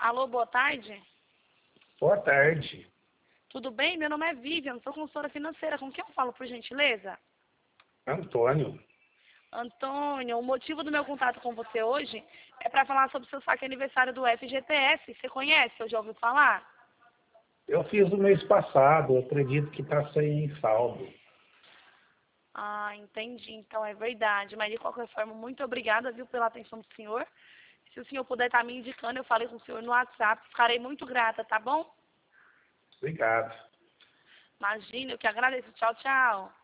Alô, boa tarde. Boa tarde. Tudo bem? Meu nome é Vivian, sou consultora financeira. Com quem eu falo, por gentileza? Antônio. Antônio, o motivo do meu contato com você hoje é para falar sobre o seu saque aniversário do FGTS. Você conhece? Eu já ouviu falar? Eu fiz no mês passado, eu acredito que está sem saldo. Ah, entendi. Então é verdade. Mas de qualquer forma, muito obrigada, viu, pela atenção do senhor. Se o senhor puder estar me indicando, eu falei com o senhor no WhatsApp. Ficarei muito grata, tá bom? Obrigado. Imagina, eu que agradeço. Tchau, tchau.